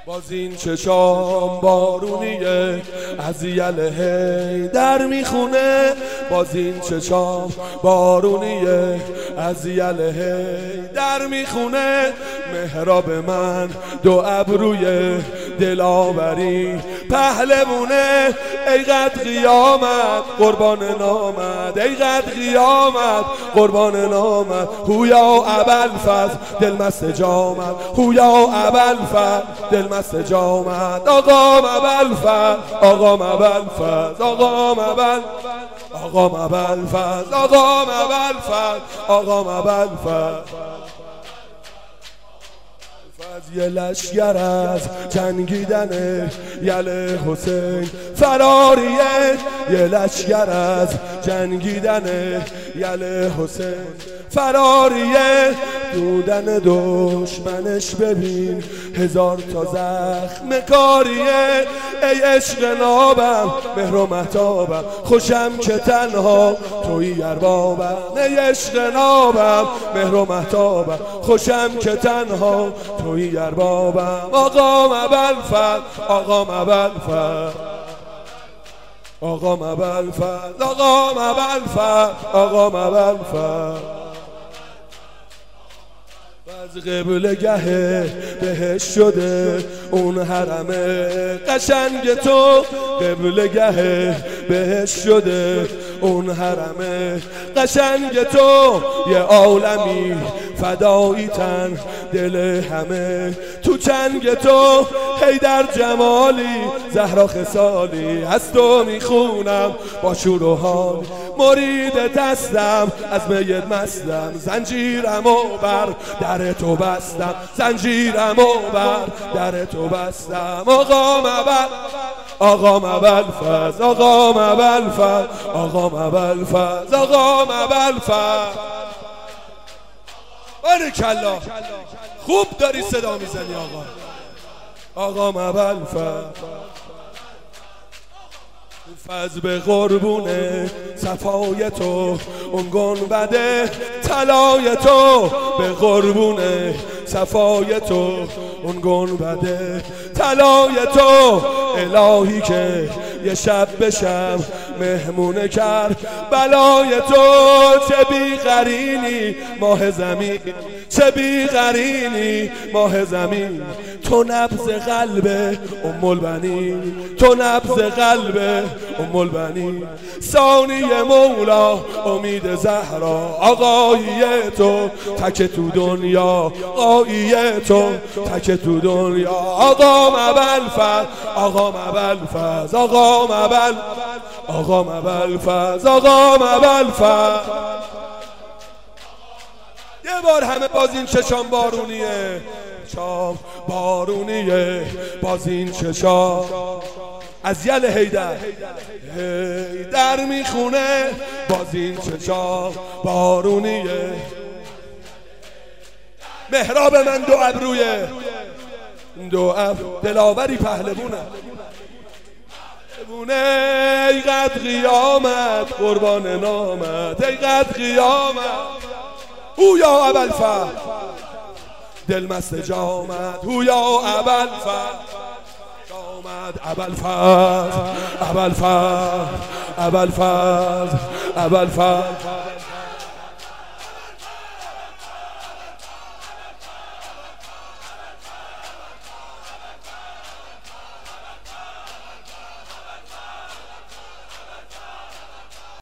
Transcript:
باز این چشام بارونیه از یله در میخونه. باز این چشام بارونیه از یله در میخونه. محراب من دو ابروی دلاوری پهلوونه. ای قد قیامت قربان نامت، ای قد قیامت قربان نامت. هویا ابوالفضل دل مست جامت، هویا ابوالفضل دل مست جامت. آقام ابوالفضل، آقام ابوالفضل، آقام ابوالفضل، آقام ابوالفضل، آقام ابوالفضل، آقام ابوالفضل. یه لشگر از جنگیدن یله حسین فراریه. یه لشگر از جنگیدن یله حسین فراریه. دودن دشمنش ببین هزار تا زخم کاریه. ای عشق نابم مهر و مهتابم، خوشم که تنها تویی اربابم. ای عشق نابم مهر و مهتابم، خوشم که تنها تویی اربابم. آقام ابوالفضل، آقام ابوالفضل، آقام ابوالفضل، آقام ابوالفضل، آقام ابوالفضل. از قبله گه بهش شده اون حرم قشنگ تو. قبله گه بهش شده اون حرم قشنگ تو. یه عالمی فدایی تن دل همه تو چنگ تو. حیدر جمالی زهرا خصالی از تو میخونم با شور و حال. مرید دستم از میت مستم، زنجیرمو بر در تو بستم، زنجیرمو بر در تو بستم. آقام آقام ابوالفضل، آقام ابوالفضل، آقام ابوالفضل، آقام ابوالفضل. بارکالله خوب داری صدا میزنی آقا. آقام ابوالفضل. فضل به قربونه صفای تو، اون گنبد طلای تو. به قربونه صفای تو، اون گنبد طلای تو. الهی که یه شب بشم مهمونه کرد بلای تو. چه بی قرینی ماه زمین، چه بی قرینی ماه زمین. تو نبض قلب ام البنین، تو نبض قلب ام البنین. ثانی مولا امید زهرا، آقایی تو تک تو دنیا، آقایی تو تک تو دنیا. آقام ابوالفضل، آقام ابوالفضل، آقام ابوالفضل، آقام ابوالفضل، آقام ابوالفضل. یه بار همه باز این چشام بارونیه، چشام بارونیه. باز این چشام از یل حیدر حیدر میخونه. باز این چشام بارونیه. محراب من دو ابرویه، دو ابرو دلاوری پهلوونه. ای قد قیامت قربان نامت، ای قد قیامت. هویا ابوالفضل دل مست جامت، هویا ابوالفضل جامت. ابوالفضل، ابوالفضل، ابوالفضل، ابوالفضل.